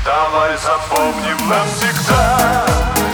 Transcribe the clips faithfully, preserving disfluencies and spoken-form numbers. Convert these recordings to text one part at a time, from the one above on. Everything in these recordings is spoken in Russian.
Давай запомним навсегда.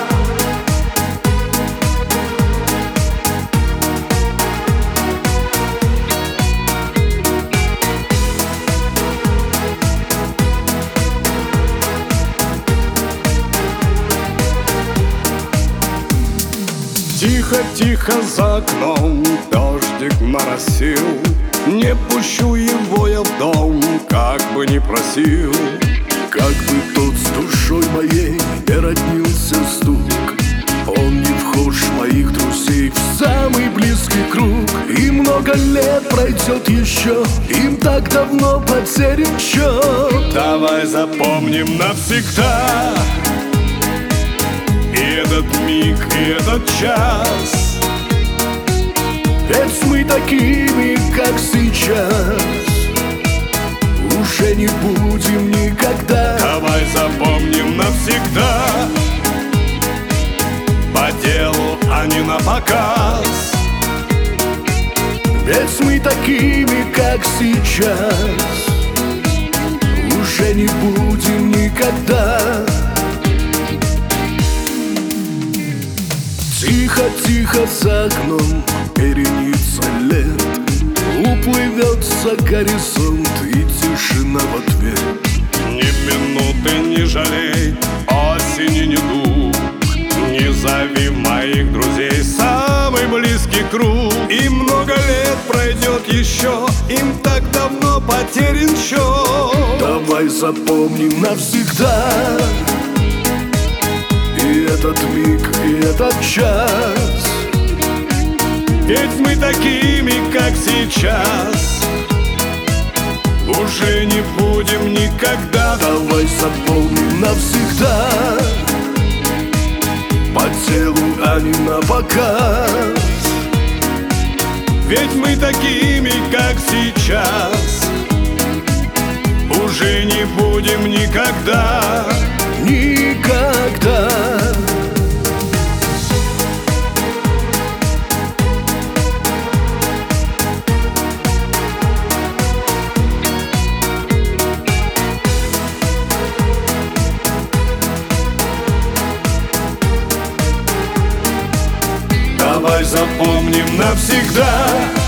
Тихо-тихо за окном дождик моросил. Не пущу его я в дом, как бы ни просил. Как бы тот с душой моей не роднился стук, он не вхож моих друзей в самый близкий круг. И много лет пройдет еще, им так давно потерян счет. Давай запомним навсегда и этот миг, и этот час. Ведь мы такими, как сейчас, уже не будем никогда. Давай запомним навсегда, по делу, а не на показ. Ведь мы такими, как сейчас, уже не будем никогда. Тихо-тихо за окном перенится лет, уплывет за горизонт и тишина в ответ. Ни минуты не жалей, осени не дух. Не зови моих друзей самый близкий круг. И много лет пройдет еще, им так давно потерян счет. Давай запомним навсегда и этот миг, и этот час. Ведь мы такими, как сейчас, уже не будем никогда. Давай запомним навсегда, по делу, а не на показ. Ведь мы такими, как сейчас, уже не будем никогда. Никогда. Давай запомним навсегда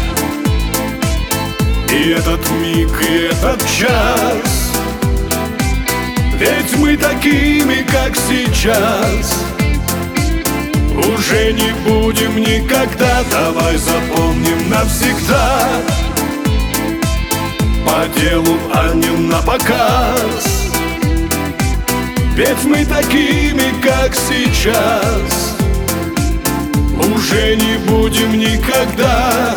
и этот миг, и этот час. Ведь мы такими, как сейчас, уже не будем никогда. Давай запомним навсегда, по делу, а не на показ. Ведь мы такими, как сейчас, уже не будем никогда.